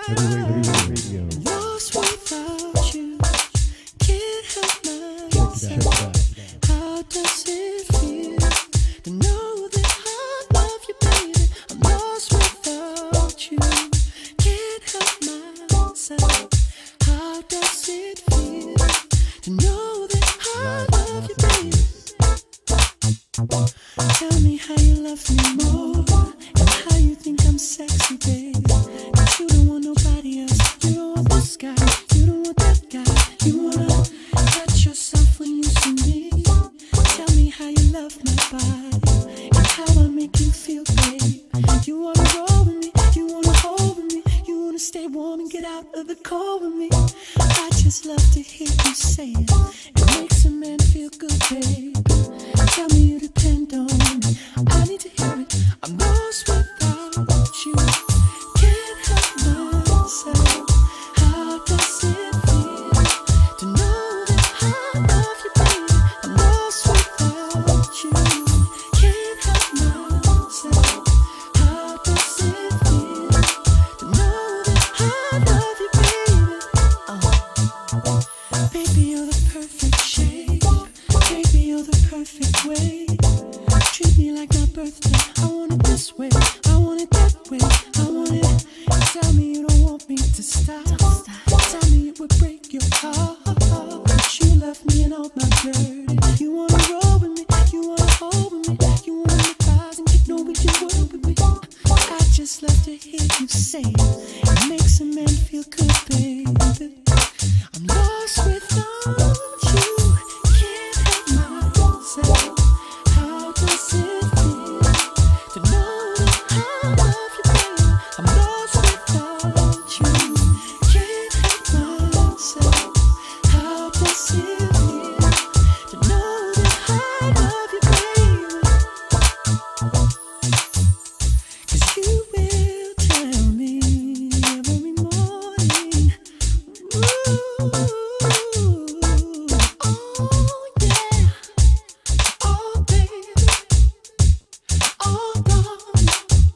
Radio. Lost without you, can't help myself. How does it feel to know that I love you, baby? I'm lost without you, can't help myself. How does it feel to know that I love you, baby? Tell me how you love me more, and how you think I'm sexy, baby. But you don't want nobody else. You don't want this guy, you don't want that guy. You wanna touch yourself when you see me. Tell me how you love my body, and how I make you feel, baby. You wanna roll with me, you wanna hold with me, you wanna stay warm and get out of the cold with me. I just love to hear you say it. It makes a man feel good, baby. Tell me you depend on me, I need to hear it. I'm lost without you, can't help myself. How does it feel to know that I love you, baby? I'm lost without you, can't help myself. How does it feel to know that I love you, baby? Baby, you're the perfect shape. Baby, you're the perfect way. Treat me like my birthday. I want it this way, I want it that way, I want it. Tell me you don't want me to stop. Tell me it would break your heart, but you love me in all my dirty. You wanna roll with me, you wanna hold with me, you wanna make eyes and get know we can work with me. I just love to hear you say it. It makes a man feel good, baby. I'm lost without you, can't help myself. How does it feel to know that I love you, baby? I'm lost without you, can't help myself. How does it feel to know that I love you, baby? 'Cause you will tell me every morning. Ooh, oh yeah, oh baby, oh wrong,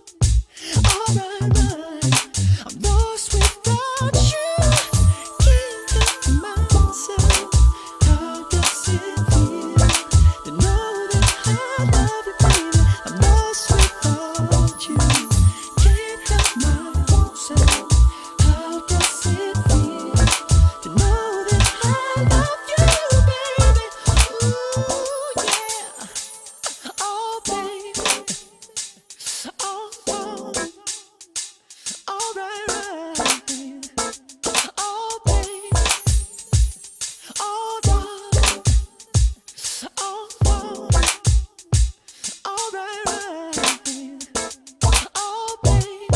alright. I'm lost without you, can't help myself. How does it feel to know that I love you, baby? I'm lost without you, can't help myself. How does it feel to know that I love you, baby? Ooh yeah, oh baby, oh wrong, alright, right. Oh baby, oh darling, oh wrong, alright, right. Oh baby,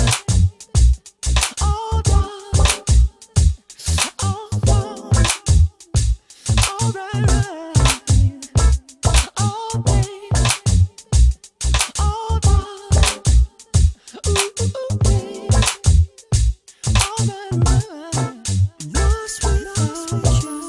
oh darling, oh wrong, alright, right. Oh baby, oh darling, ooh baby, alright, right. Lost without you.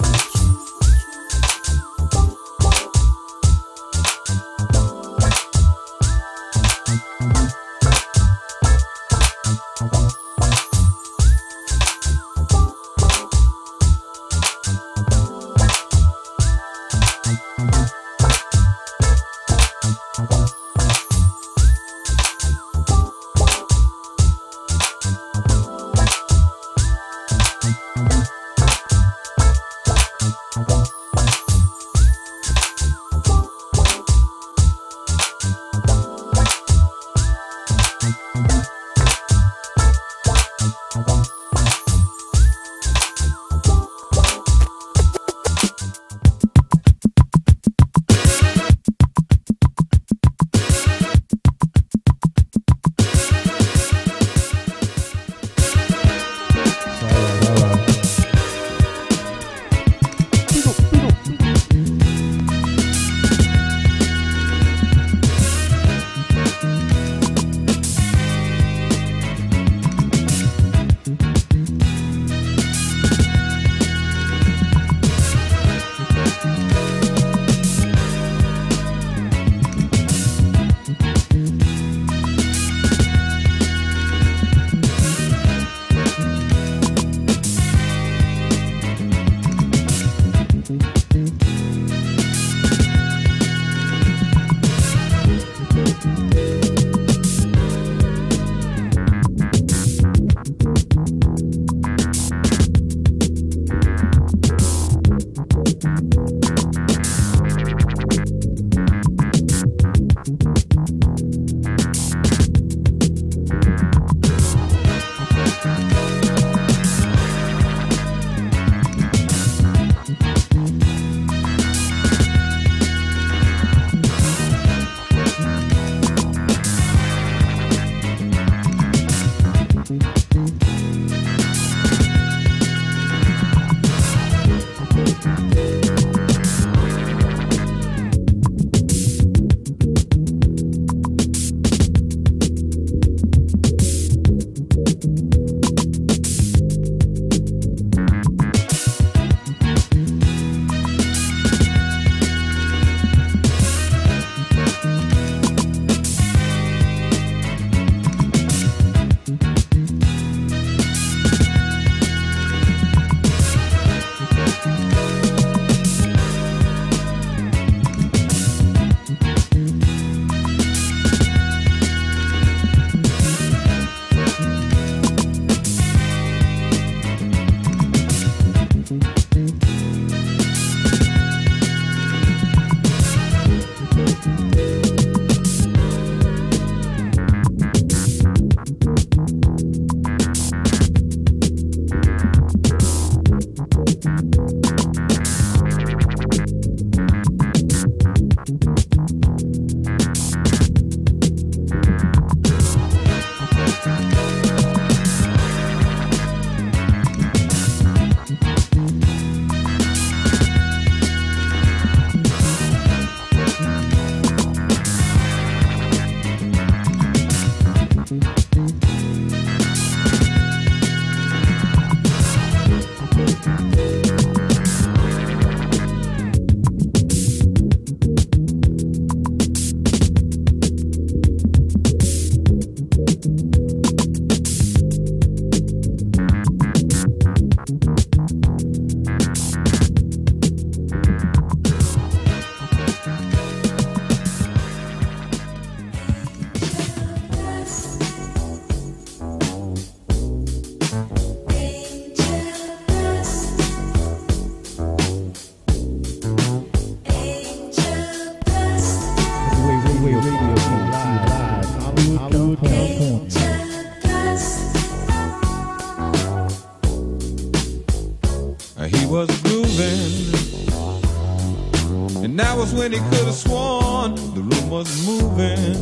and he could have sworn the room was moving.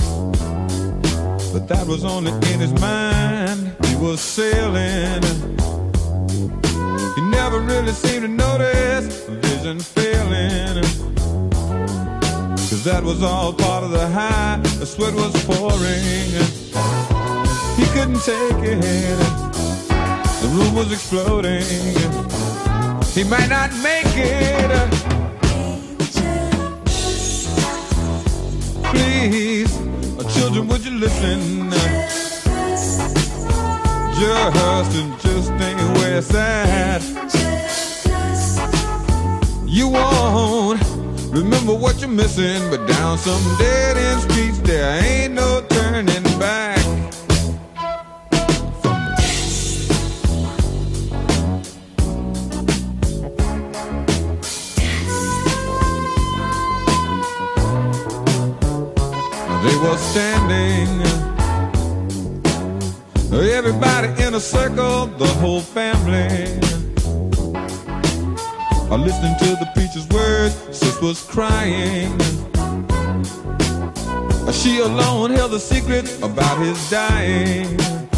But that was only in his mind. He was sailing. He never really seemed to notice vision failing. Cause that was all part of the high. The sweat was pouring. He couldn't take it. The room was exploding. He might not make it. Please, children, would you listen? Just ain't where it's at. You won't remember what you're missing, but down some dead-end streets there ain't no turning back. They were standing, everybody in a circle, the whole family, listening to the preacher's words. Sis was crying. She alone held the secret about his dying.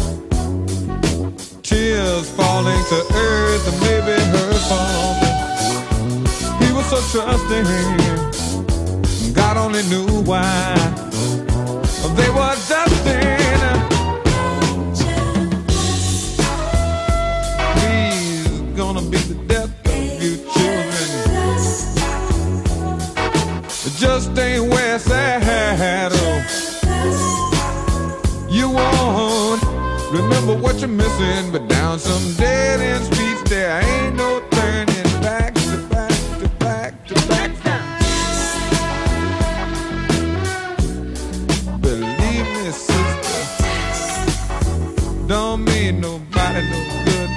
Tears falling to earth, and maybe her fault. He was so trusting, God only knew why. They were dusting. Please, gonna be the death of you children. It just ain't where it's at. Oh. You won't remember what you're missing, but down some dead-end streets there ain't no turning back to back to back to back. Don't mean nobody no good.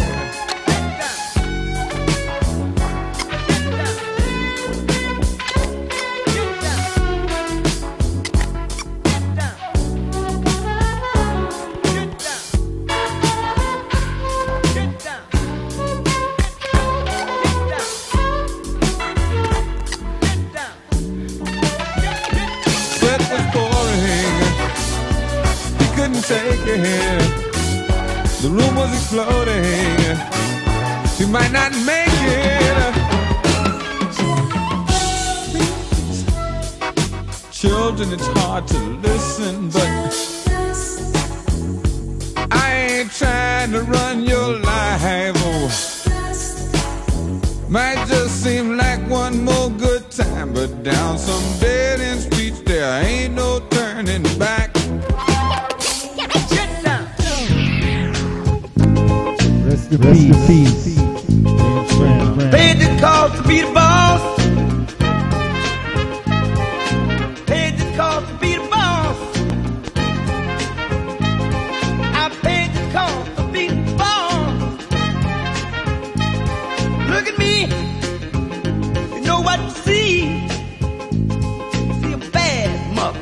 Sweat was pouring. He couldn't take it. The room was exploding. He might not make it. Children, it's hard to listen, but I ain't trying to run your life. Oh. Might just seem like one more good time, but down some dead-end streets there ain't no turning back. Rest in peace. Paid the cost to be the boss. Paid the cost to be the boss. I paid the cost to be the boss. Look at me. You know what to see. See a bad mother.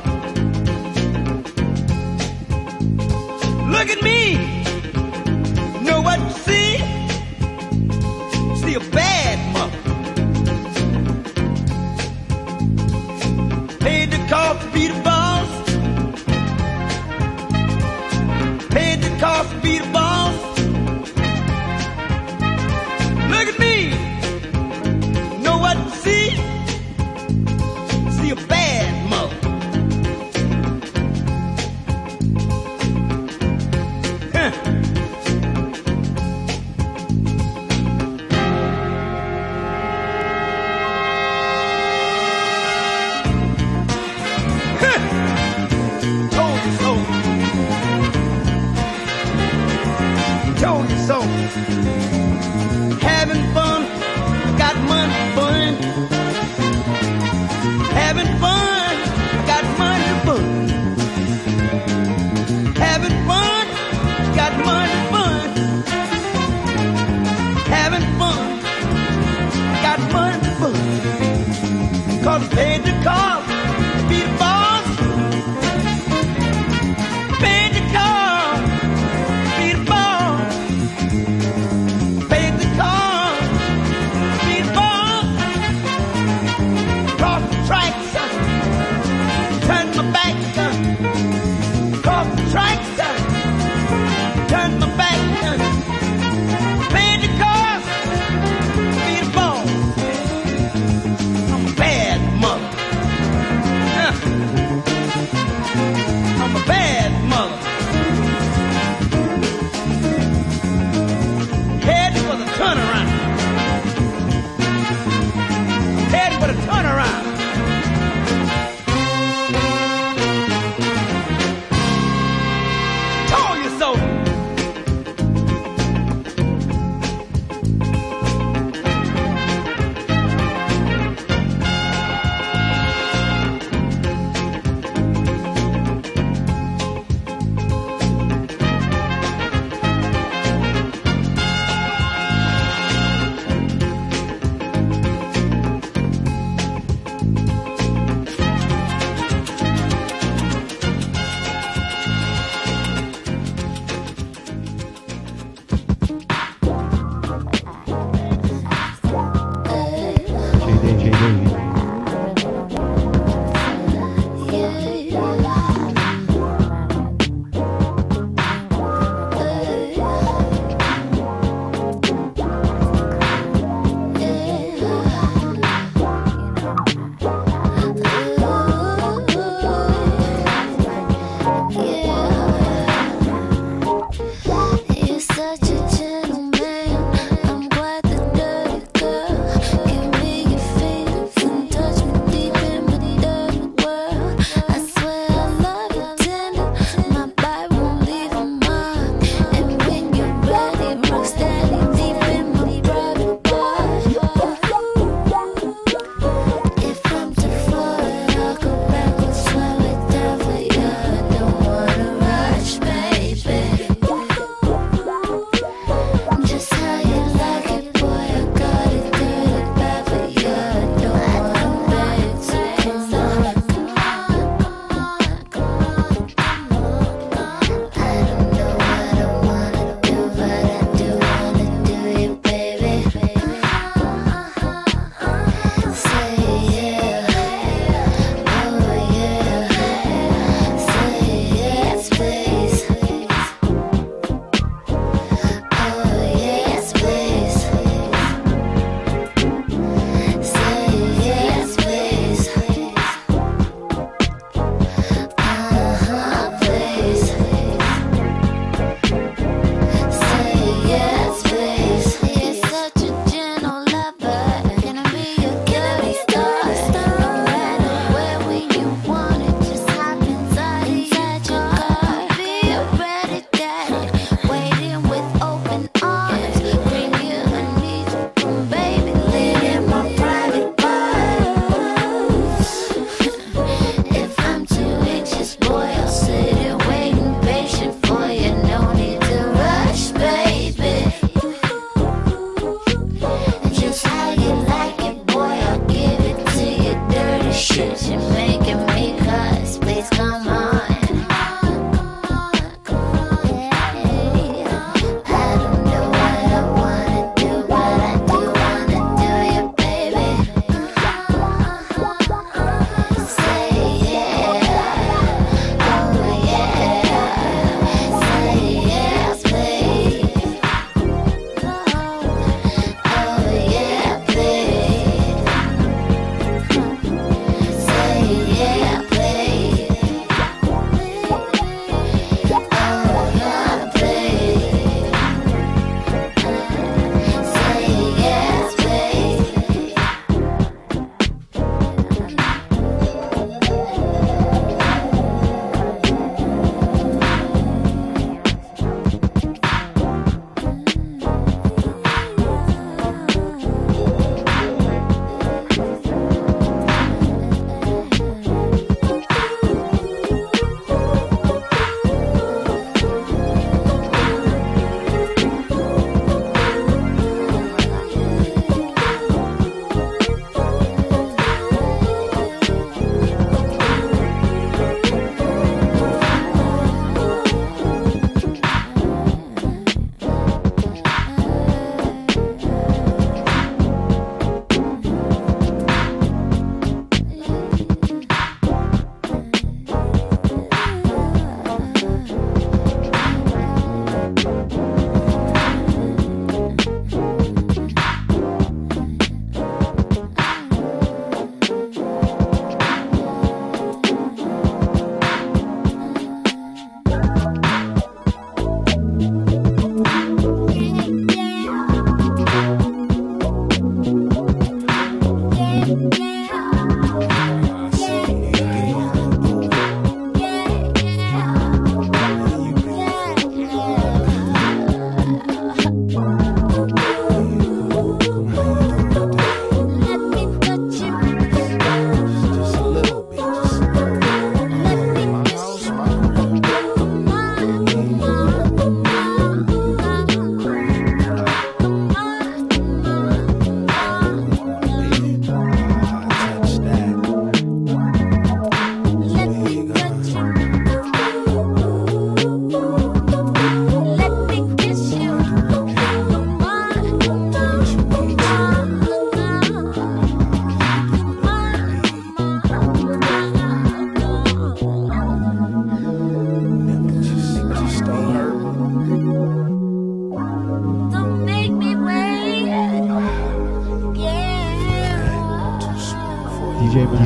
Look at me. You know what to see. See a bad mother. Paid the cost to be the boss. Paid the cost to be the boss. Look at me. Know what to see? See a bad mother. Told you so. Having fun, got money fun. Having fun, got money fun. Having fun, got money fun. Having fun, got money fun. 'Cause paid the cost to be the boss. Paid the cost to be the boss. Paid the cost tracks, turned my back, paid the cost, be the boss. I'm a bad mother. I'm a bad mother. Heading for the turnaround. Heading for the turnaround. Told you so.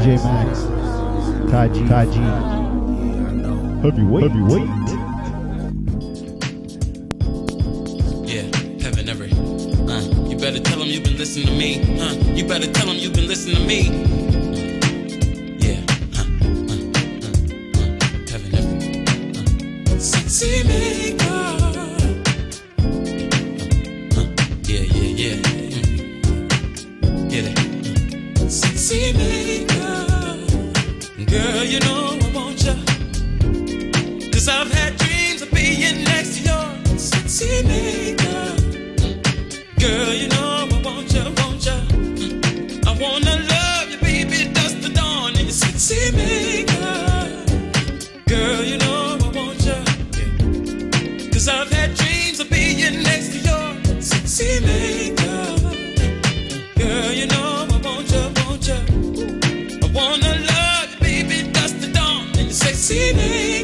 DJ Max, Taji, Heavyweight. Yeah, heaven ever. You better tell them you've been listening to me. You better tell them you've been listening to me. Yeah. Heaven ever. Sexy maker. Yeah. Get it. Sexy maker. Girl, you know I want ya. 'Cause I've had dreams of being next to your sexy maker. Girl, you know I want ya. I wanna love you, baby, dust the dawn in your sexy maker. Girl, you know I want ya. 'Cause I've had dreams of being next to your sexy maker. Girl, you know I want ya. I wanna love you, baby, dust the dawn in your sexy maker.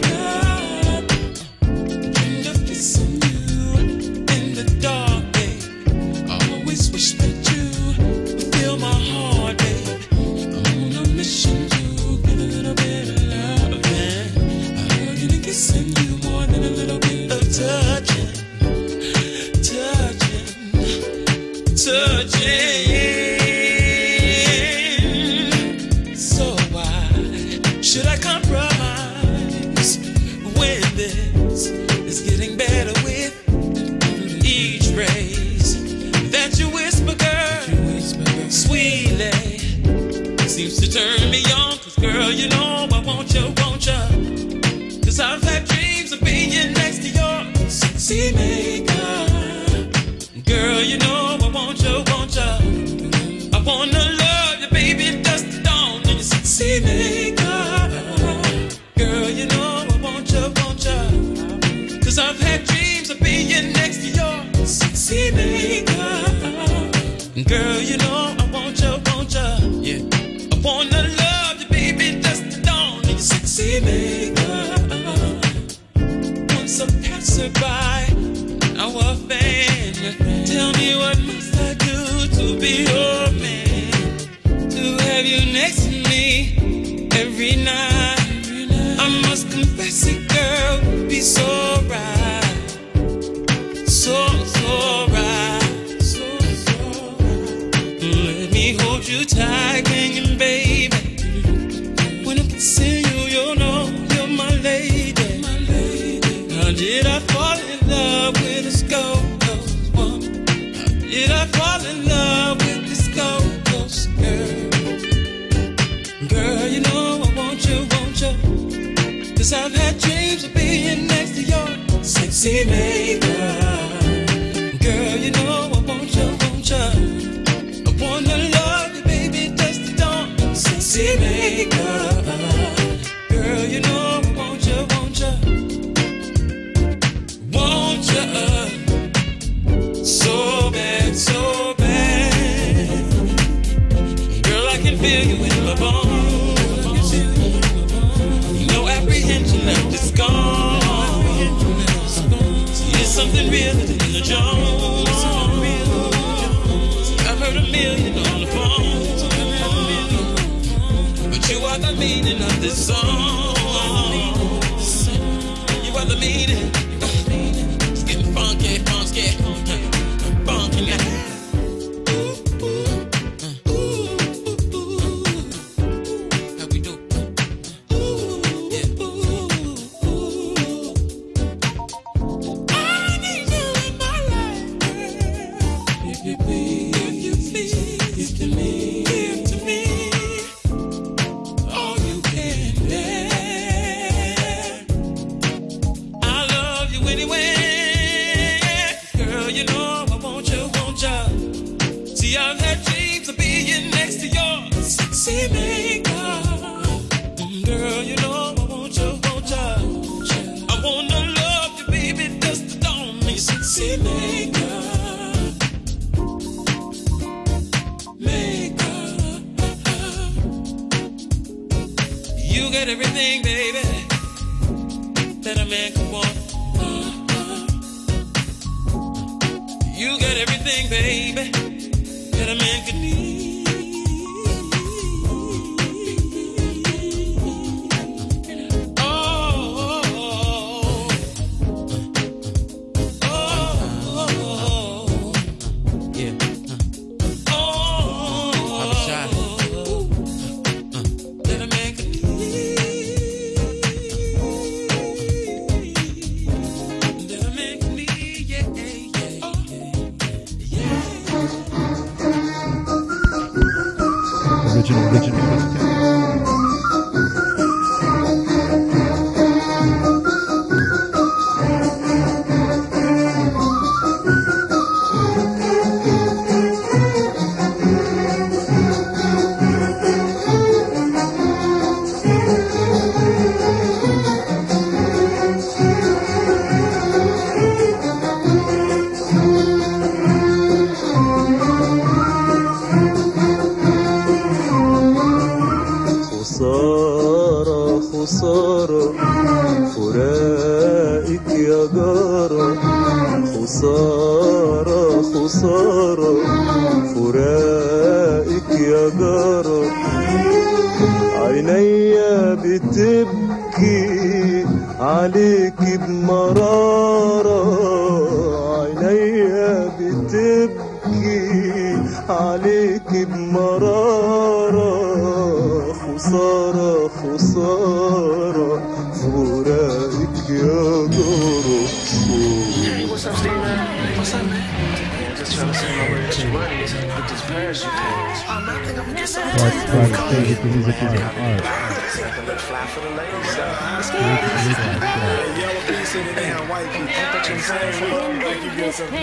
So why should I compromise when this is getting better with each phrase that you whisper, girl, sweetly seems to turn me on. 'Cause girl, you know I want you. 'Cause I've had dreams of being next to your sexy maker. Girl, you know I want you. I wanna love you, baby, dust the dawn in your sexy maker. Girl, you know I want you. 'Cause I've had dreams of being next to your sexy maker. Girl, you know I want you. Yeah. I wanna love you, baby, dust the dawn in your sexy maker. Once a passerby, our fan, tell me what must I do to be your man, to have you next to me every night. I must confess it, girl, be so right, so right. Let me hold you tight, hanging, baby. When I'm kissing you, you'll know you're my lady. How did I fall in love with this ghost woman? How did I fall in love with this ghost girl? Girl, you know I want you. 'Cause I've had dreams of being next to your sexy maker. Girl, you know I want you. I wanna love you, baby, dust the dawn, sexy maker. Girl, you know I want you. So bad. Girl, I can feel you in my bones. No apprehension left is gone. See, it's something real in the Jones. I've heard a million on the phone, but you are the meaning of this song. You are the meaning. It's getting funky. How we do? Yeah. I need you in my life. If you please, give to me all you can bear. I love you anyway. Girl, you know I want you. See, I've had dreams of being next to your sexy maker. Girl, you know I want you. I wanna love you, baby, dust the dawn, me sexy maker. You got everything, baby, that a man could want. You got everything, baby, that a man could need. original mixtape. خسارة خسارة فراقك يا جارة خسارة خسارة فراقك يا جارة عينيا بتبكي عليك بمرارة عينيا بتبكي عليك بمرارة خسارة خسارة فراقك يا جارة. Hey, what's up, Steve, man? What's up, man? Man, just trying to send my way to money with this parachute pants. I think I'm gonna get some. What's part of the music is an art. Like a little fly for the ladies. Let's get it. Yellow piece in it and white piece. I thought you were saying for them. Thank you, good stuff.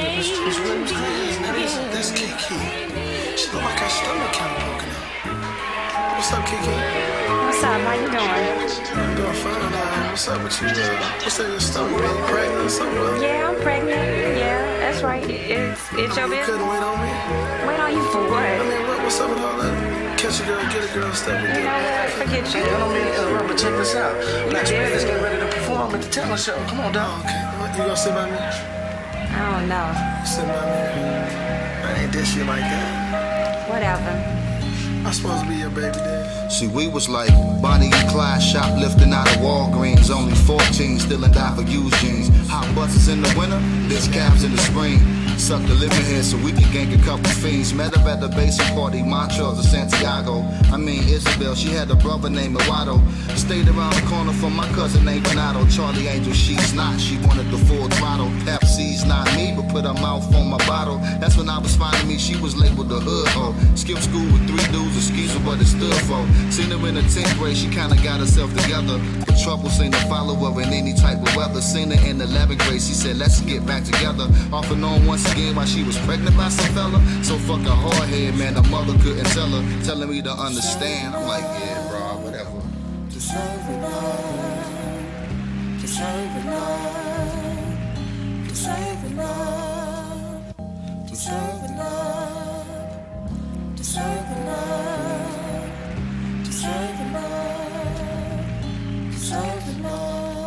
That's Kiki. She look like her stomach kind of broken out. What's up, Kiki? What's up? How you doing? I'm doing fine. What's up with you? What's up with your stomach? Are you pregnant or something? Yeah, I'm pregnant. Yeah, that's right. It's your You business. couldn't wait on me? Wait on you for I what? mean, what's up with all that? Catch a girl, get a girl, stuff with You know that. what? Forget you. I don't mean to interrupt, but check this out. Max Band is getting ready to perform at the talent show. Come on, dog. Okay. You gonna sit by me? I don't know. Sit by me. I ain't this shit like that. Whatever. I'm supposed to be your baby daddy. See, we was like Bonnie and Clyde shoplifting out of Walgreens. Only 14, still in die for used jeans. Hot buses in the winter, this cabs in the spring. Suck the lemon here so we can gank a couple fiends. Met her at the basic party, Montrose of Santiago. I mean Isabel, she had a brother named Eduardo. Stayed around the corner from my cousin named Bernardo. Charlie Angel, she's not, she wanted the full throttle. Pepsi's not me, but put her mouth on my bottle. That's when I was finding me, she was labeled the hood hoe. Skipped school with 3 dudes, excuse me what it stood for. Seen her in the 10th grade, she kinda got herself together. But trouble seen her follow her in any type of weather. Seen her in 11th grade, she said let's get back together. Off and on once again while she was pregnant by some fella. So fuck a hard head, man, her mother couldn't tell her. Telling me to understand, I'm like, yeah, bro, whatever. Deserve it love, deserve it love, deserve it love, deserve it love, deserve it love, deserve it love, deserve it love.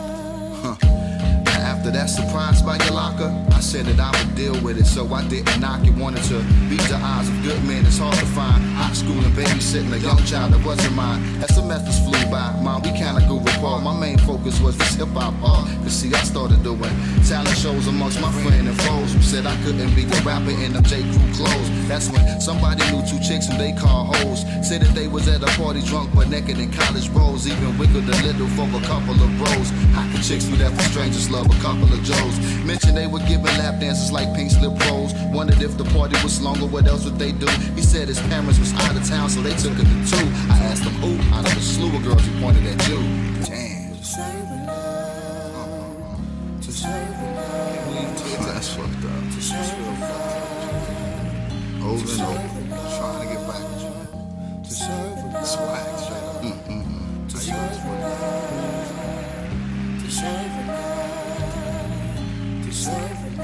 After that surprise by your locker, I said that I would deal with it, so I didn't knock it. Wanted to beat the eyes of good men, it's hard to find. High school and babysitting a young child that wasn't mine. As semesters flew by, mom, we kinda grew apart. My main focus was this hip-hop art. Cause see, I started doing talent shows amongst my friends and foes who said I couldn't be a rapper in them J. Crew clothes. That's when somebody knew 2 chicks who they call hoes. Said that they was at a party drunk but naked in college bros. Even wiggled a little for a couple of bros. How could chicks do that for strangers? Love a couple of Joes. Mentioned they were giving lap dances like pink slip pros. Wondered if the party was longer, what else would they do? He said his parents was out of town, so they took her to 2. I asked him who, out of a slew of girls, he pointed at you. Damn. Deserve it love, deserve it love, That's fucked up. deserve it love, Over and over. Trying to get back with you. deserve it love, Swag straight up. deserve it love, deserve it love, deserve it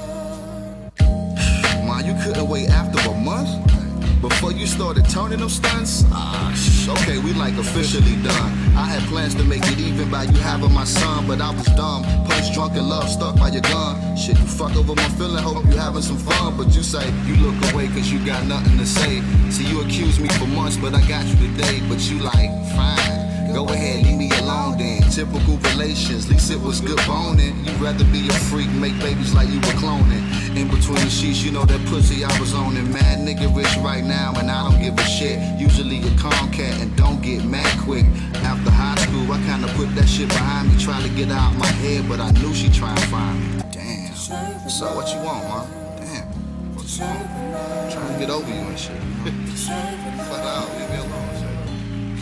love. Ma, you couldn't wait after a month? Before you started turning them stunts? Okay, we like officially done. I had plans to make it even by you having my son, but I was dumb. Punch drunk and love stuck by your gun. Shit, you fuck over my feeling, hope you having some fun. But you say you look away cause you got nothing to say. See, you accused me for months, but I got you today. But you like, fine, go ahead, leave me alone then. Typical relations, least it was good boning. You'd rather be a freak, make babies like you were cloning. In between the sheets, you know that pussy I was on it. Mad nigga rich right now and I don't give a shit. Usually a calm cat and don't get mad quick. After high school, I kinda put that shit behind me. Try to get out my head, but I knew she'd try and find me. Damn. So what you want, ma? Damn. What you want? Trying to get over you and shit. Flat out, leave me alone, shit.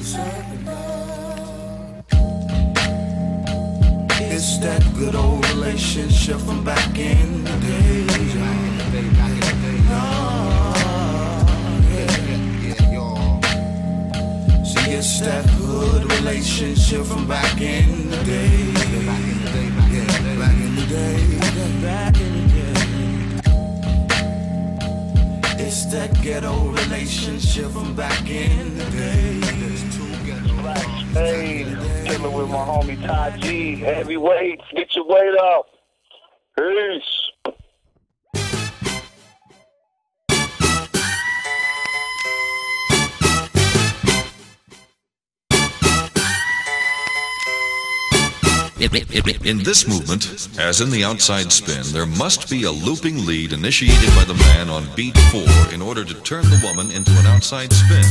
turn up. It's that good old relationship from back in the day. See, it's that good relationship from back in the day. Back in the day, back in the day, back in the day, back in the day. It's that ghetto relationship from back in the day. Hey, chilling with my homie Ty G. Heavyweights, get your weight up. Peace. In this movement, as in the outside spin, there must be a looping lead initiated by the man on beat 4 in order to turn the woman into an outside spin.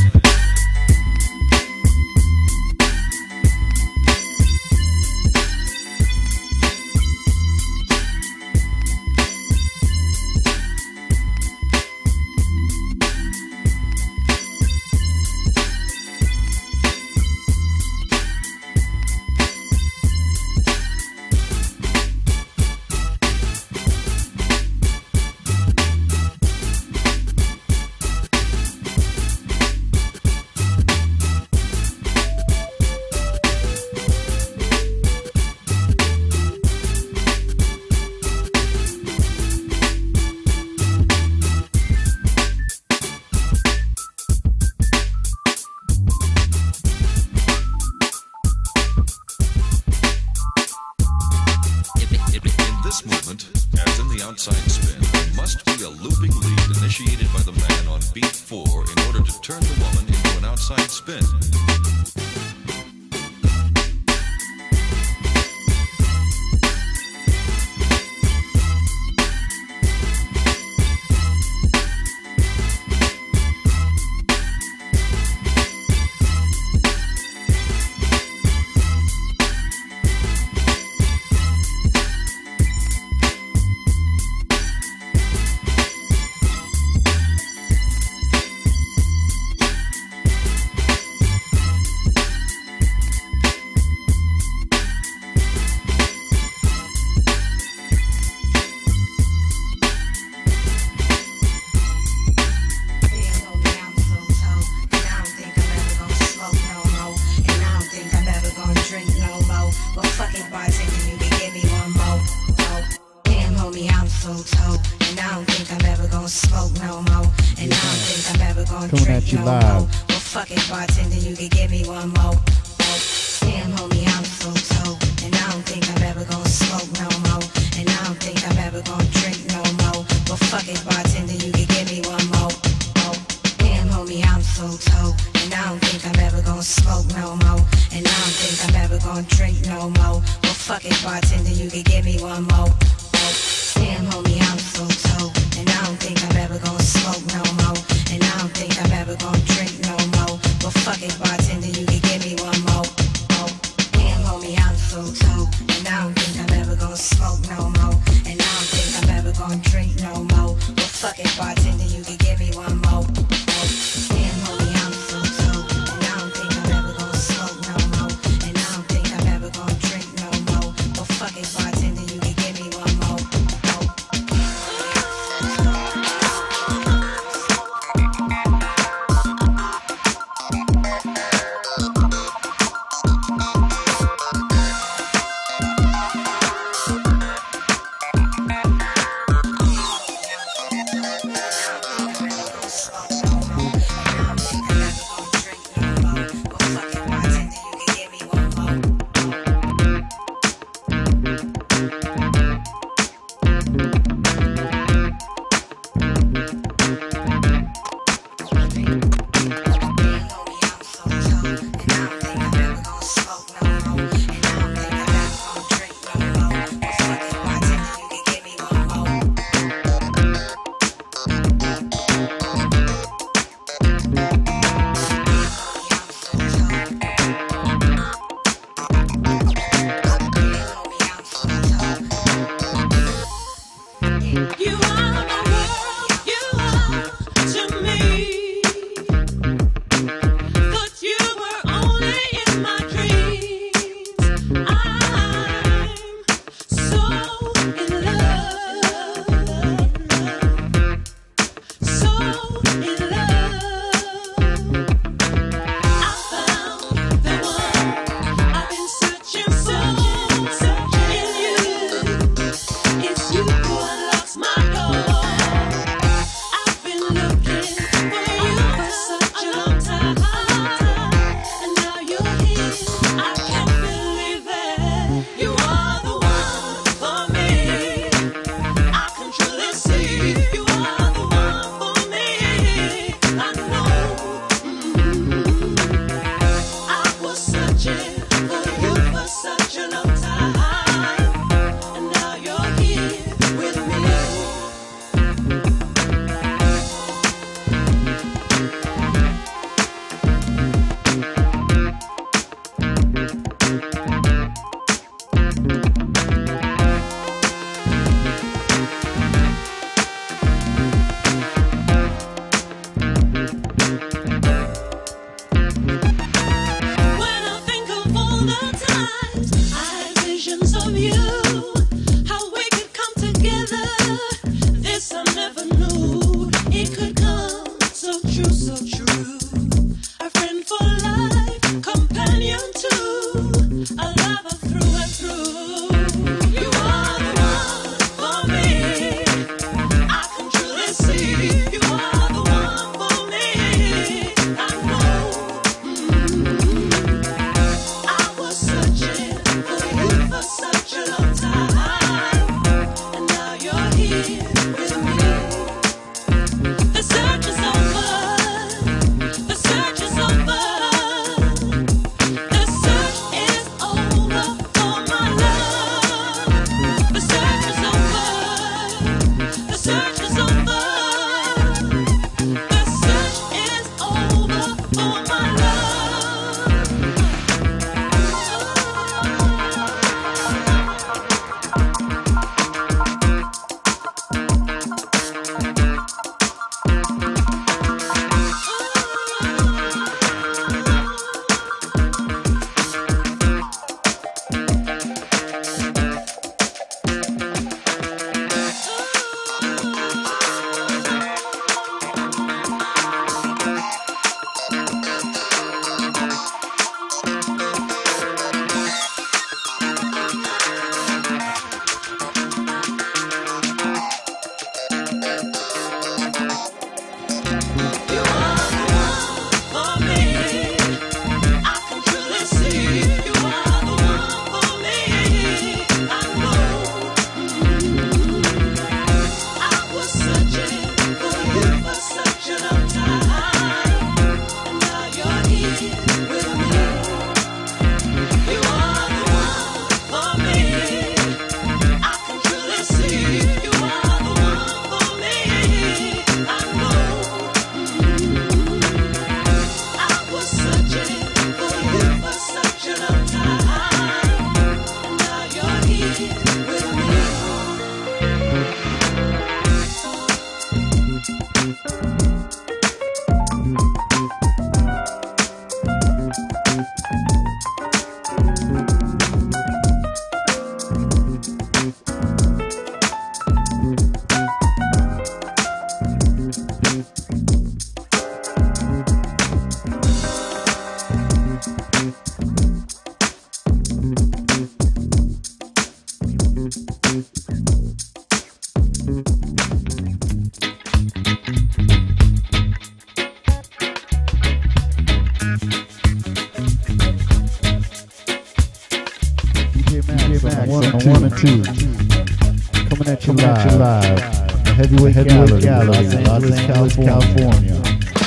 One and two. Coming at you live. The Heavyweight Gallery, Los Angeles, California.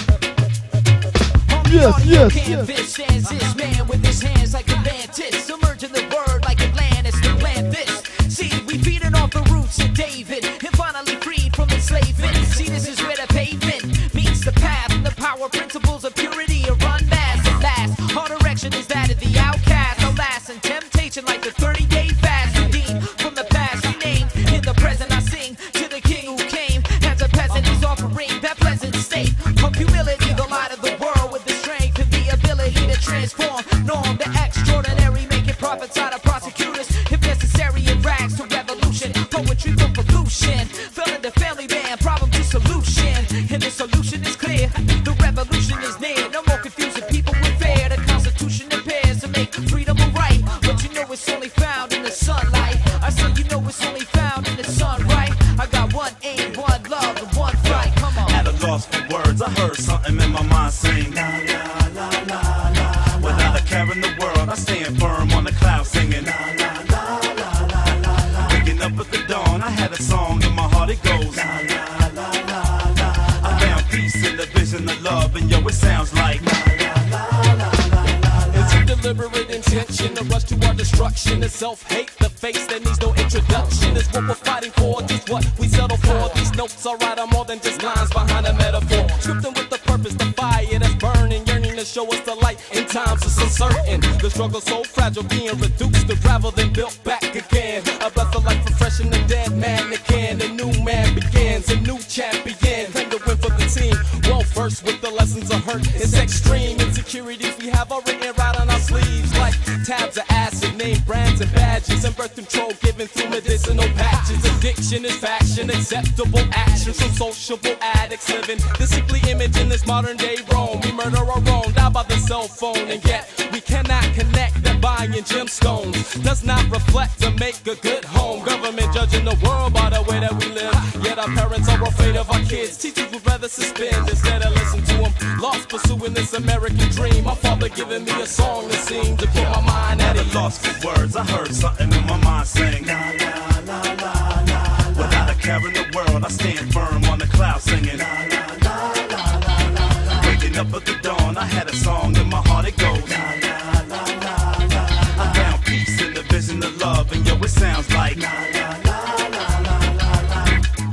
Yes. Canvas stands this man with his hands like Atlantis, submerging the word like Atlantis to plant this. See, we feeding off the roots of David and finally freed from enslavement. See, this is where the pavement meets the path, and the power principles of purity are unmasked. At last, our direction is that of the outcast. Alas, in temptation like the 30-day fast, redeemed from the past we named. In the present, I sing to the king who came as a peasant. He's offering that pleasant state of humility, the light of the world with the strength and the ability to transform norm to extraordinary, making profits out of prosecutors if necessary, in rags to revolution, poetry for pollution, filling the family man, problem to solution, and the solution is clear, the revolution is near. No more confusing people with fear. The Constitution impairs to make freedom a right, but you know it's only found in the sunlight. I say you know it's only found in the sun, right? I got one aim, one love, and one fight. Come on. At a loss for words, I heard something in my mind sing. La la la la la. Without a care in the world, I stand firm on the cloud singing. La la la la la la. Waking up at the dawn, I had a song in my heart. It goes. La la la la la. I found peace in the vision of love, and yo, it sounds like. La la la la la. It's a deliberate intention to rush to our destruction. The self-hate, the face that needs no introduction is what we're fighting for. Just what we settle for. These notes are right, are more than just lines behind a metaphor. Scripting with the purpose, the fire that's burning, yearning to show us the light in times is uncertain. The struggle so fragile, being reduced to gravel, then built back again. A breath of life refreshing the dead man again. A new man begins, a new champion. Claim to win for the team. Well versed with the lessons of hurt. It's extreme insecurities we have all written right on our sleeves, like tabs of acid, name brands and badges, and birth control given through medicinal patches. Addiction is faction, acceptable actions from sociable addicts living the sickly image in this modern day Rome. We murder our own, die by the cell phone, and yet we cannot connect that buying gemstones does not reflect or make a good home. Government judging the world by the way that we live, yet our parents are afraid of our kids. Teachers would rather suspend instead of listen to them. Lost pursuing this American dream. My father giving me a song that seemed to put my mind at a loss for words, I heard something in my mind sing. La la la la la. Without a care in the world, I stand firm on the cloud singing. La la la la la la. Waking up at the dawn, I had a song in my heart. It goes. La la la la la. I found peace in the vision of love, and yo, it sounds like. La la la la la la.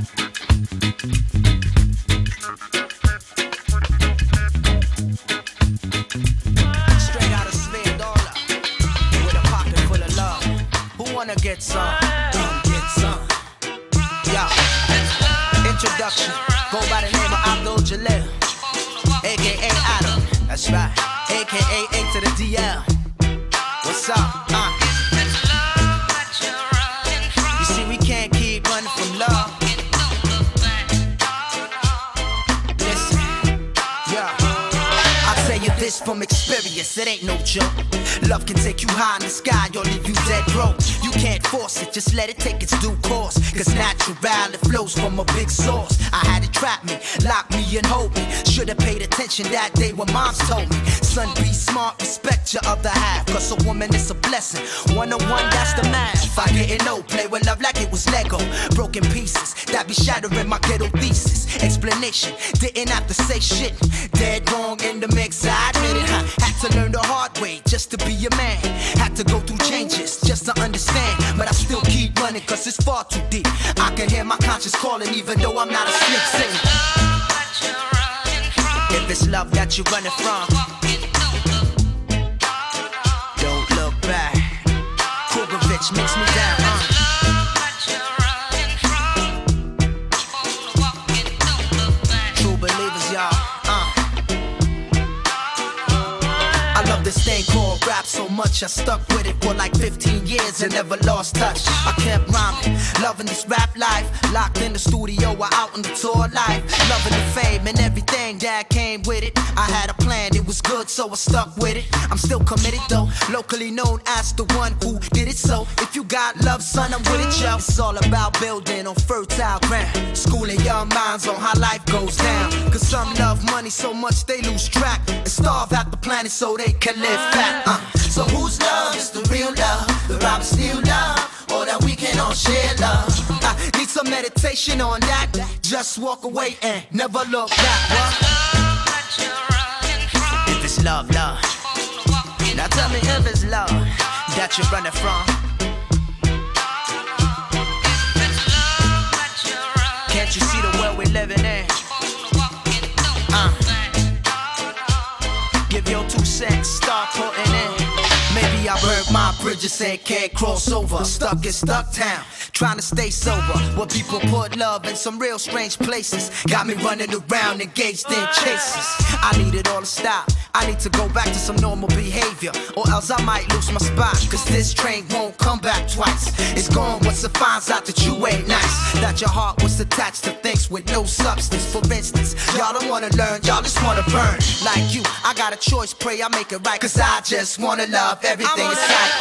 Straight out of Slim Dollar, with a pocket full of love. Who wanna get some? Get some. Yo, introduction. Go by the name of Abdul Jalil, aka Adam. That's right, aka A to the DL. What's up? You see, we can't keep running from love. Listen, yeah. I'll tell you this from experience, it ain't no joke. Love can take you high in the sky, or leave you dead broke. You can't force it, just let it take its due course. Cause natural, it flows from a big source. I had it trap me, lock me and hold me. Should've paid attention that day when moms told me, son, be smart, respect your other half. Cause a woman is a blessing, 101, that's the math. If I didn't know, play with love like it was Lego. Broken pieces, that be shattering my ghetto thesis. Explanation, didn't have to say shit. Dead wrong in the mix, I admit it, huh? Had to learn the hard way just to be a man. Had to go through changes just to understand. But I still keep running cause it's far too deep. I can hear my conscience calling even though I'm not asleep singing. If it's love that you're running from, don't look back. Krugovich makes me down, True believers, y'all, I love this thing called rap so much. much I stuck with it for like 15 years and never lost touch. I kept rhyming, loving this rap life. Locked in the studio or out on the tour life. Loving the fame and everything that came with it. I had a plan, it was good, so I stuck with it. I'm still committed though, locally known as the one who did it. So if you got love, son, I'm with it, yo. It's all about building on fertile ground, schooling young minds on how life goes down. Cause some love money so much they lose track and starve out the planet so they can live fat. So whose love is the real love? The Robert Steele love, or that we can all share love? I need some meditation on that. Just walk away and never look back. If it's love, love. Now tell me if it's love that you're running from. Can't you see the world we're living in? Give your 2 cents, start putting in. Maybe I burned my bridges and can't cross over. Stuck in stuck town, trying to stay sober. Where people put love in some real strange places. Got me running around engaged in chases. I need it all to stop. I need to go back to some normal behavior, or else I might lose my spot. Cause this train won't come back twice. It's gone once it finds out that you ain't nice. That your heart was attached to things with no substance. For instance, y'all don't wanna learn, y'all just wanna burn. Like you, I got a choice, pray I make it right. Cause I just wanna love everything inside.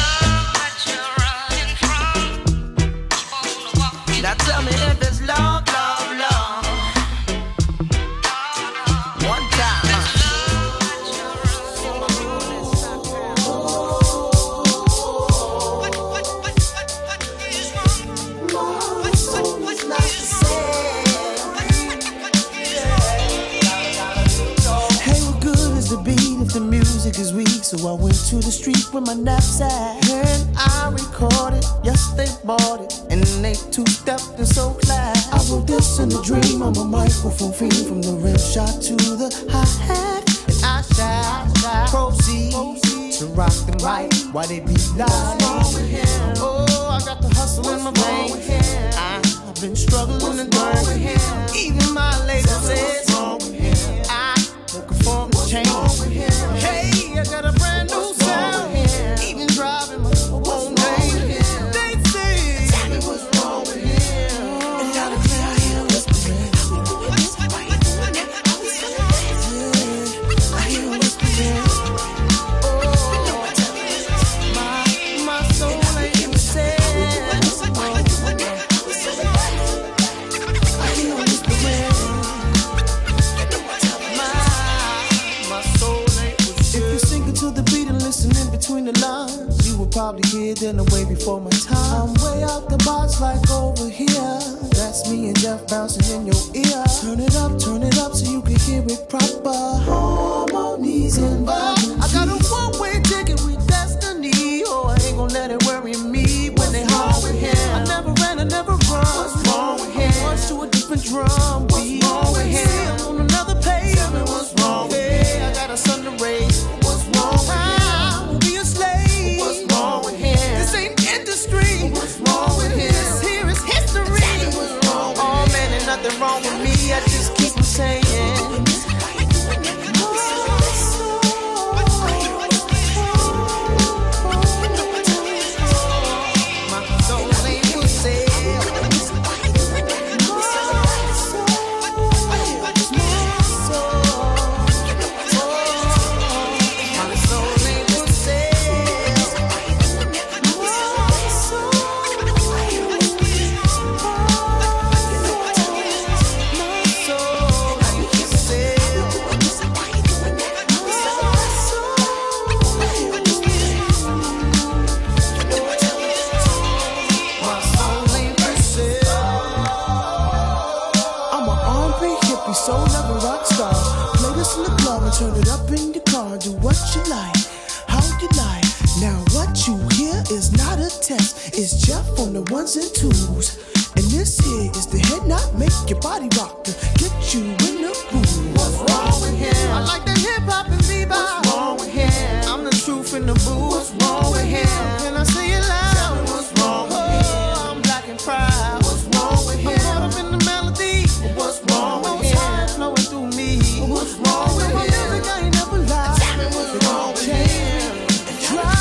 Now tell me if it's love, love, love. One time. Hey, what good is the beat if the music is weak? So I went to the street with my knapsack and I recorded. Yes, they bought it and they two-stepped and so class. I wrote this in a dream. I'm a microphone fiend, from the rim shot to the hi-hat. And I shall proceed to rock the mic while they be loud. Oh, I got the hustle in my veins. I've been struggling and grinding. Even my lady says I'm looking for a change. Hey, I got a brand new sound. Even driving my own name. They say, tell me what's wrong with him. And y'all the clear I hear whispering. I hear whispering. Oh, my soul ain't in the sand. I hear whispering. My soul ain't with you. If you sink into the beat and listen in between the lines, you will probably hear then I'm way before my time. I'm way out the box like over here. That's me and Jeff bouncing in your ear. Turn it up so you can hear it proper. Harmonies and vibes. I got a one-way ticket with destiny. Oh, I ain't gonna let it worry me when they hard with him. I never ran, I never run. What's wrong with him? March to a different drum beat. What's wrong with him? I'm on another page. Tell me what's wrong with him. I got a son to raise. What's wrong with him? I will be a slave. What's wrong with him? This ain't industry. What's wrong with him? This here is history. What's wrong with him? Oh man, ain't nothing wrong with me. I just keep on saying. My soul ain't for sale. Soul never rock star. Play this in the club and turn it up in your car. Do what you like, how you like. Now what you hear is not a test. It's Jeff on the ones and twos. And this here is the head knot, make your body rock to get you in the groove. What's wrong with him? I like the hip hop and bebop. What's wrong with him? I'm the truth in the booth. What's wrong with him? Can I say it loud? Tell me what's wrong with him? I'm black and proud. What's wrong with him? I'm caught up in the melody. What's wrong with him? Flowing through me. What's wrong with him? My music I ain't never lied. Tell me what's wrong with him? Try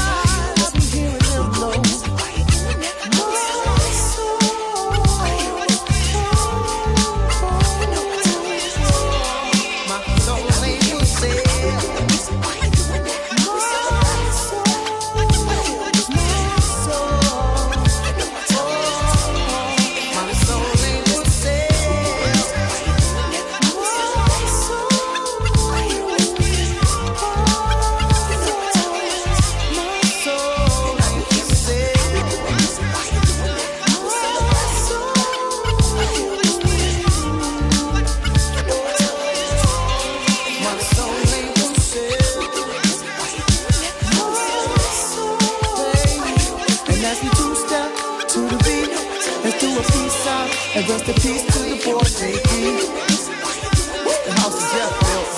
threw a peace sign and rest in peace to the boy JD. The house of Jeff built.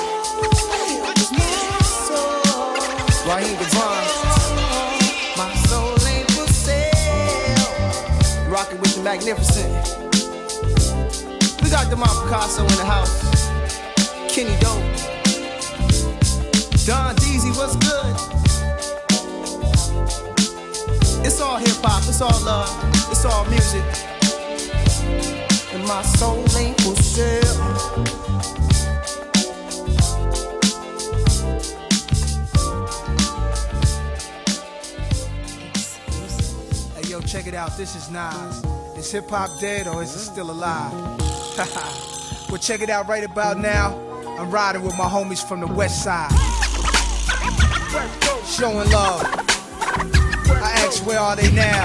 Raheem Devon. My soul ain't for sale. Rockin' with the Magnificent. We got the Mount Picasso in the house. Kenny Dope. Don Deezy, what's good? It's all hip hop, it's all love, it's all music. And my soul ain't for sale. Hey yo, check it out, this is Nas. Is hip hop dead or is it still alive? Well, check it out right about now. I'm riding with my homies from the west side. Showing love. I asked where are they now?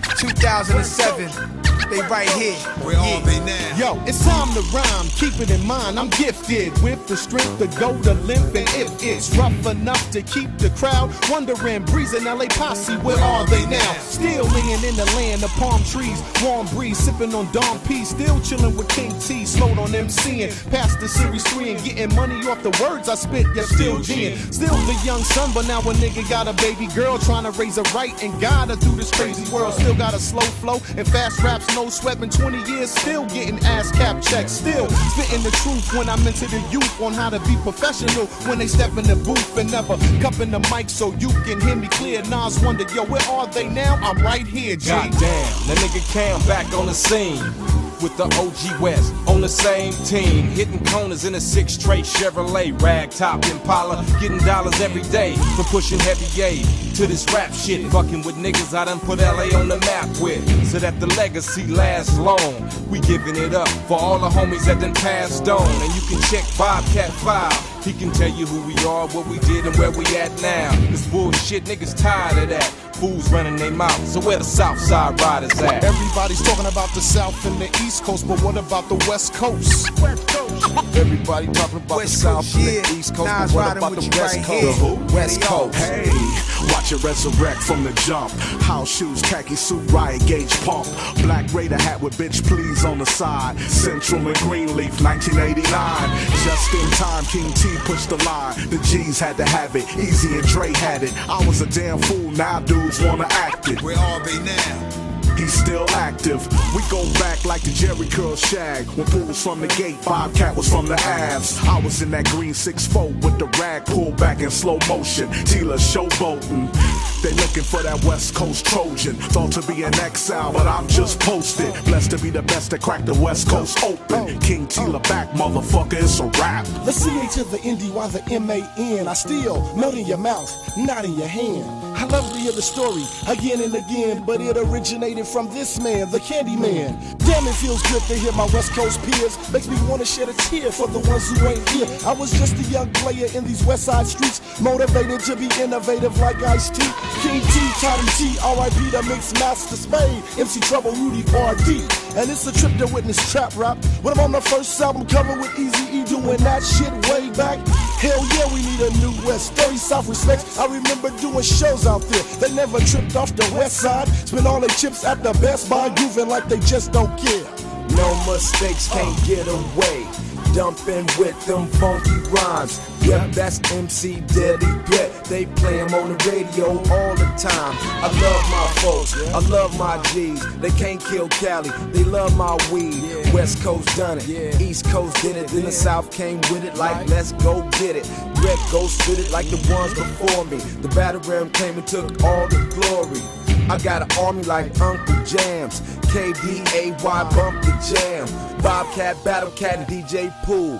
2007. They right here. Where are they now? Yo, it's time to rhyme. Keep it in mind, I'm gifted with the strength to go to limp. And if it's rough enough to keep the crowd wondering, breezing LA posse, where are they now? Still laying in the land of palm trees, warm breeze, sipping on Dom P. Still chilling with King T, slowed on MCing. Past the Series 3 and getting money off the words I spit, yet still G'ing. Still the young son, but now a nigga got a baby girl trying to raise her right and guide her through this crazy world. Still got a slow flow and fast raps, no sweat. Been 20 years, still getting ass cap checks. Still spitting the truth when I'm into the youth on how to be professional when they step in the booth and never cupping the mic so you can hear me clear. Nas wonder, yo, where are they now? I'm right here, G. Goddamn, the nigga Cam back on the scene with the OG West on the same team, hitting corners in a 6 straight Chevrolet rag top Impala, getting dollars every day from pushing heavy A to this rap shit, fucking with niggas I done put LA on the map with, so that the legacy lasts long. We giving it up for all the homies that done passed on, and you can check Bobcat File. He can tell you who we are, what we did, and where we at now. This bullshit, niggas tired of that. Fools running their mouth, so where the South Side riders at? Everybody's talking about the South and the East Coast, but what about the West Coast? Everybody talking about West the South Coast, and yeah. the East Coast, Nas but what riding about with the you West right Coast? here. The who? West Coast. Hey, watch it resurrect from the jump. House shoes, khaki suit, riot gauge pump. Black Raider hat with bitch please on the side. Central and Greenleaf, 1989. Just in time, King T pushed the line. The G's had to have it, Easy and Dre had it. I was a damn fool, now dudes wanna act it. Where are they now? He's still active. We go back like the Jerry Curl shag. When Fools from the gate, Bobcat was from the Avs. I was in that green 6'4" with the rag pulled back in slow motion. Tila showboating. They looking for that West Coast Trojan. Thought to be an exile, but I'm just posted. Blessed to be the best to crack the West Coast open. King Tila back, motherfucker, it's a rap. The CA to the NDY, the MAN. I still melt in your mouth, not in your hand. I love to hear the story again and again, but it originated from this man, the Candy Man. Damn, it feels good to hear my West Coast peers. Makes me want to shed a tear for the ones who ain't here. I was just a young player in these West Side streets, motivated to be innovative like Ice-T. King T, Toddy T, R.I.P. the Mix Master Spade, MC Trouble, Rudy R.D. And it's a trip to witness trap rap. When I'm on the first album cover with Eazy-E doing that shit way back. Hell yeah, we need a new West. 30 South respects. I remember doing shows out there. They never tripped off the West Side. Spend all their chips at the Best Buy, grooving like they just don't care. No mistakes, can't get away. Dumping with them funky rhymes. Yep, that's MC Deadly Threat. They play them on the radio all the time. I love my folks, I love my G's. They can't kill Cali, they love my weed. West Coast done it, East Coast did it. Then the South came with it like let's go get it. Red Ghost did it like the ones before me. The Battle Ram came and took all the glory. I got an army like Uncle Jams, KDAY bump the jam, Bobcat, Battle Cat, and DJ Pool.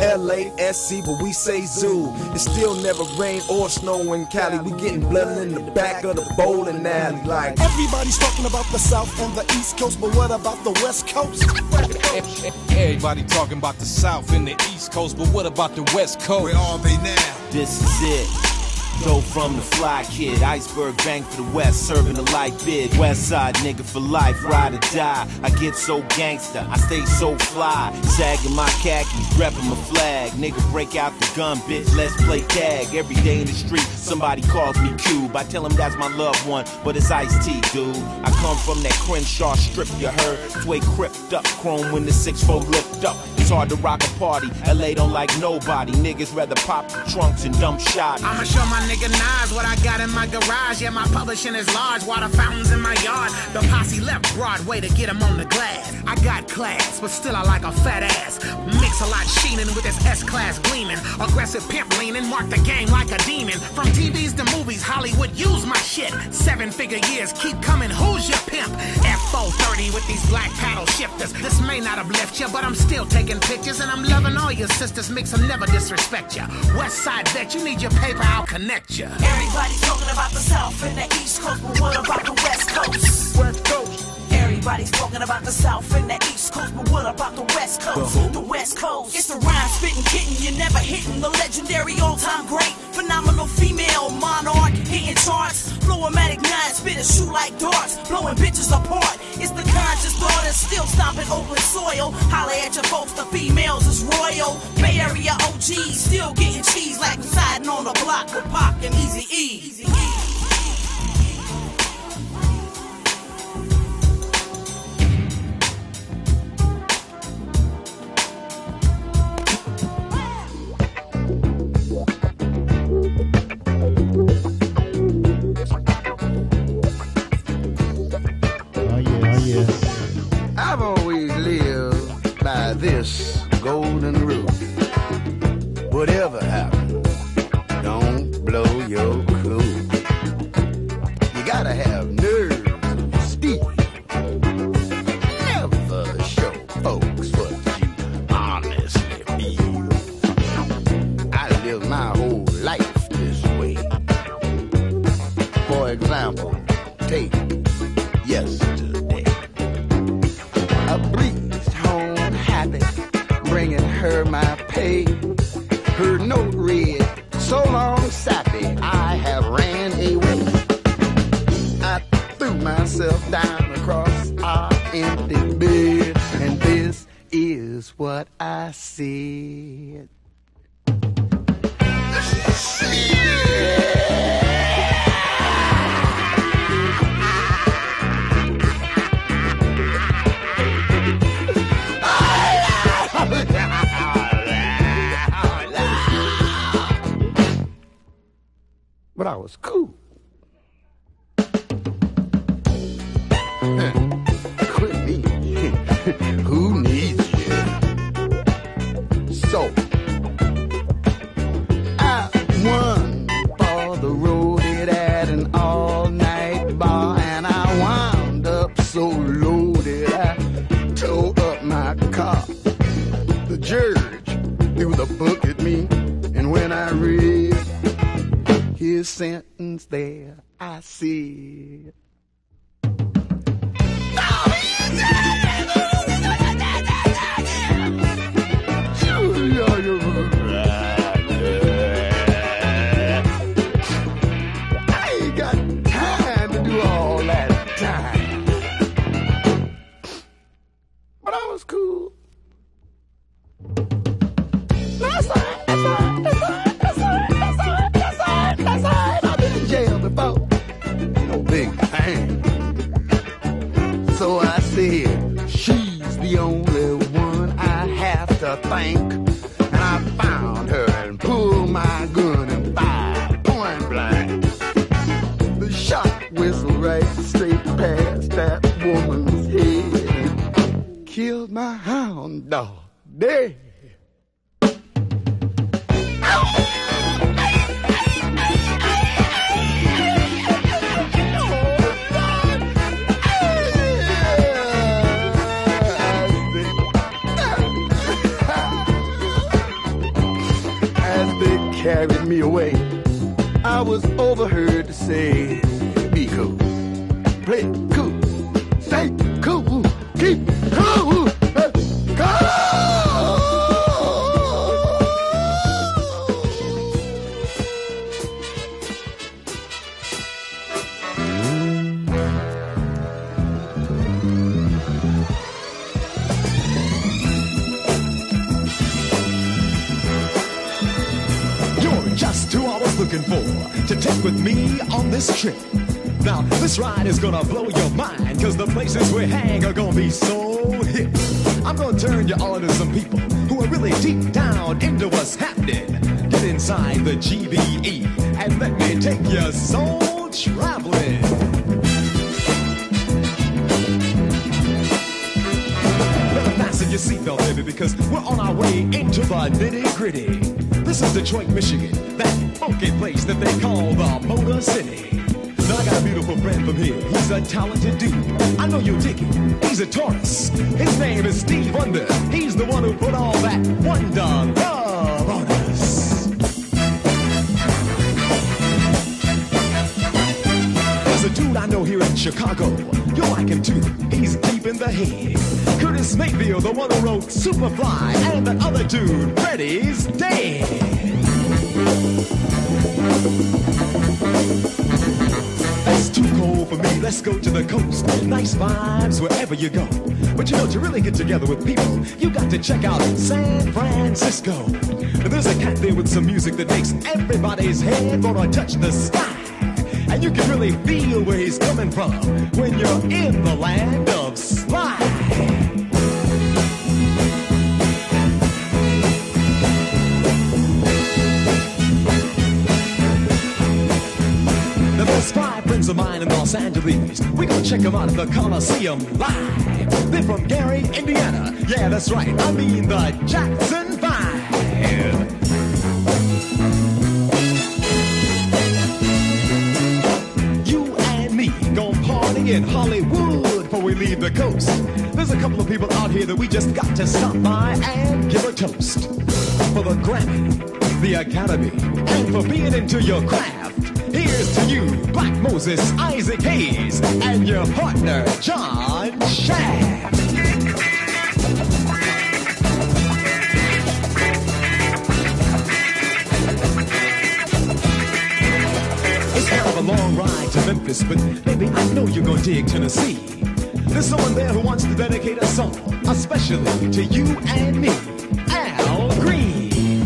LASC, but we say zoo. It still never rain or snow in Cali. We getting blood in the back of the bowling alley. Like everybody's talking about the South and the East Coast, but what about the West Coast? Everybody talking about the South and the East Coast, but what about the West Coast? Where are they now? This is it. Dough from the fly kid, iceberg bank for the west, serving a light bid. West side nigga for life, ride or die. I get so gangster, I stay so fly. Sagging my khakis, repping my flag. Nigga break out the gun, bitch, let's play tag. Every day in the street, somebody calls me Cube. I tell him that's my loved one, but it's Ice-T, dude. I come from that Crenshaw strip, you heard? Sway cripped up, chrome when the 6-4 lift up. It's hard to rock a party, LA don't like nobody. Niggas rather pop the trunks and dump shot. I'ma show my nigga Nas what I got in my garage. Yeah, my publishing is large, water fountains in my yard. The posse left Broadway to get him on the glass. I got class, but still I like a fat ass. Mix a lot sheening with this S-class gleaming. Aggressive pimp leaning, mark the game like a demon. From TVs to movies, Hollywood use my shit. 7-figure years keep coming, who's your pimp? F430 with these black paddle shifters. This may not uplift you, but I'm still taking pictures. And I'm loving all your sisters, mix them never disrespect ya. West side bet, you need your paper, I'll connect ya. Everybody's talking about the South and the East Coast, but what about the West Coast? West Coast. Everybody's talking about the South and the East Coast, but what about the West Coast? The West Coast. It's a rhyme spitting kitten, you're never hitting the legendary all-time great. Phenomenal female monarch, hitting charts. Flowomatic 9, spit and shoot like darts, blowing bitches apart. It's the conscious thought that's still stomping open soil. Holla at your folks, the females is royal. Bay Area OGs still getting cheese like residing on the block with Pac and Eazy-E. I've always lived by this golden rule. Whatever happens, don't blow your cool. You gotta have nerve and steel. Never show folks what you honestly feel. I live my whole life this way. For example, take yesterday. I breezed home happy, bringing her my pay. Her note read, so long sappy, I have ran away. I threw myself down across our empty bed, and this is what I said. But I was cool. Quit me. Who needs you? So, I won for the roaded at an all-night bar, and I wound up so loaded I tore up my car. The judge threw the book at me, and when I read his sentence there, I said, I ain't got time to do all that time. But I was cool. That's all right, that's all right, that's all right, that's all right, that's all right, that's all right, that's all right. I've been in jail before. No big thing. So I said, she's the only one I have to thank. And I found her and pulled my gun and fired point blank. The shot whistled right straight past that woman's head. Killed my hound dog dead. Carried me away. I was overheard to say, be cool, play cool, stay cool, keep cool, looking for to take with me on this trip. Now, this ride is gonna blow your mind, cause the places we hang are gonna be so hip. I'm gonna turn you on to some people who are really deep down into what's happening. Get inside the GBE and let me take your soul traveling. Better fasten your seatbelt, baby, because we're on our way into the nitty-gritty. This is Detroit, Michigan, that funky place that they call the Motor City. Now I got a beautiful friend from here. He's a talented dude. I know you dig him. He's a Taurus. His name is Steve Wonder. He's the one who put all that wonder love on us. There's a dude I know here in Chicago. You'll like him too. He's deep in the head. Curtis Mayfield, the one who wrote Superfly, and the other dude, Freddie's dead. That's too cold for me, let's go to the coast. Nice vibes wherever you go. But you know, to really get together with people, you got to check out San Francisco. There's a cat there with some music that makes everybody's head wanna touch the sky. And you can really feel where he's coming from when you're in the land of slide. There's 5 friends of mine in Los Angeles. We gonna check them out at the Coliseum live. They're from Gary, Indiana. Yeah, that's right. I mean the Jackson 5. You and me gon' party in Hollywood before we leave the coast. There's a couple of people out here that we just got to stop by and give a toast. For the Grammy, the Academy, and for being into your craft. Here's to you, Black Moses, Isaac Hayes, and your partner, John Shaft. It's kind of a long ride to Memphis, but baby, I know you're gonna dig Tennessee. There's someone there who wants to dedicate a song, especially to you and me, Al Green.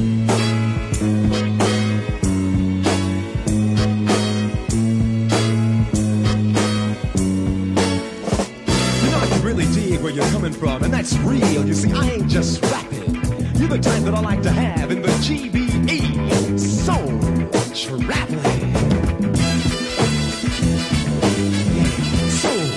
Where you're coming from, and that's real. You see, I ain't just rapping. You're the type that I like to have in the GBE. Soul traveling. Soul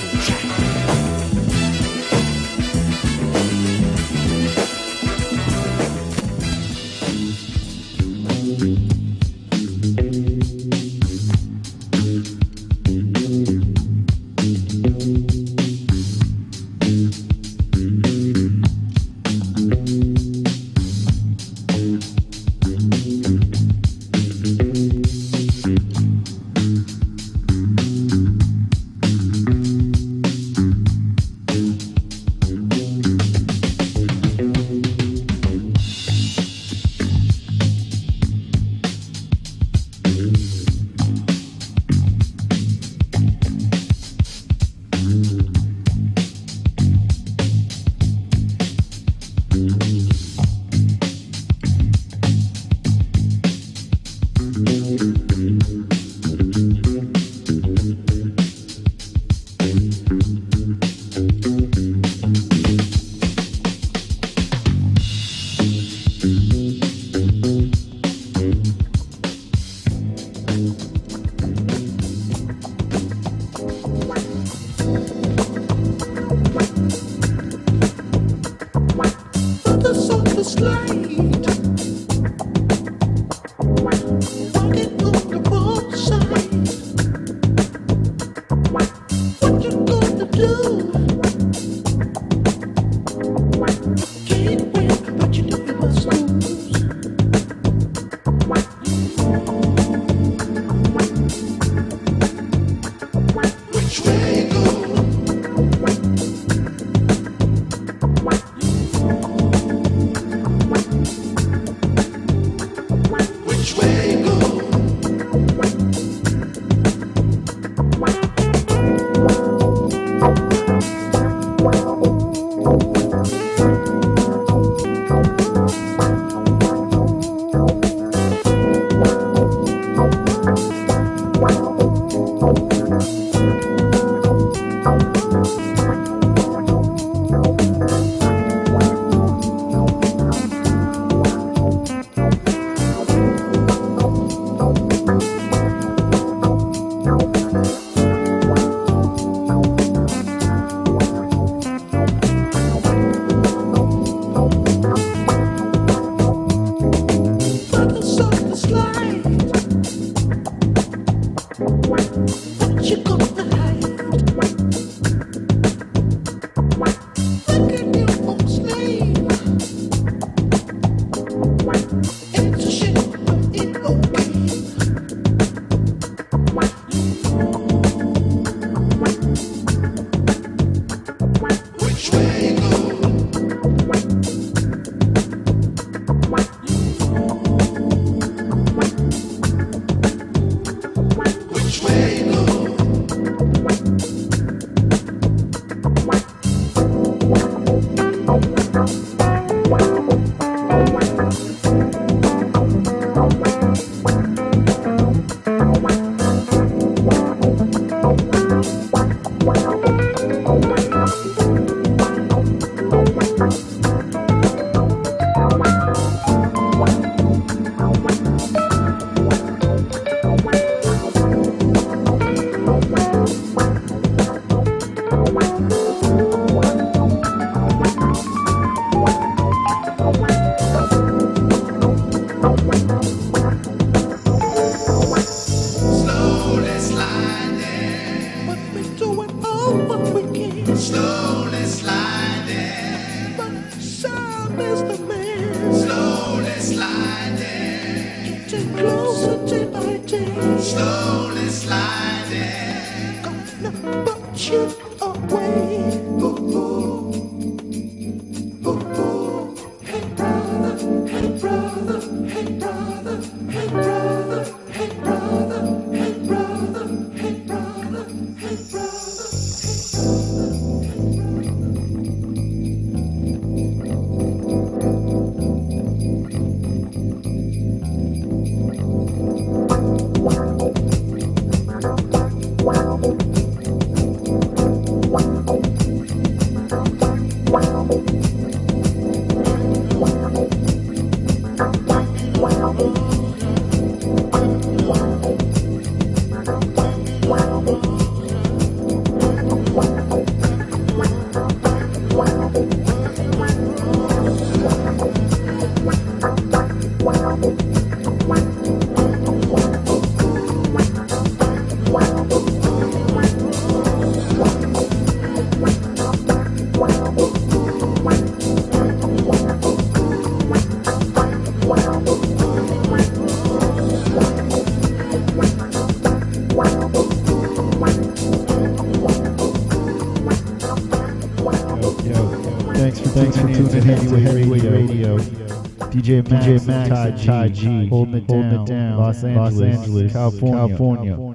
Which way go? Which way go? Slowly sliding, but we're doing all what we can. Slowly sliding, but Sam is the man. Slowly sliding, getting closer day by day. Slowly sliding, gonna put you away. Ooh, ooh. Ooh, ooh. Hey brother, hey brother, hey brother, hey brother, hey brother, hey brother, hey brother, hey brother. Thanks for tuning in to Heavyweight Radio. DJ Max, Tai G, holding it down, Los Angeles, California.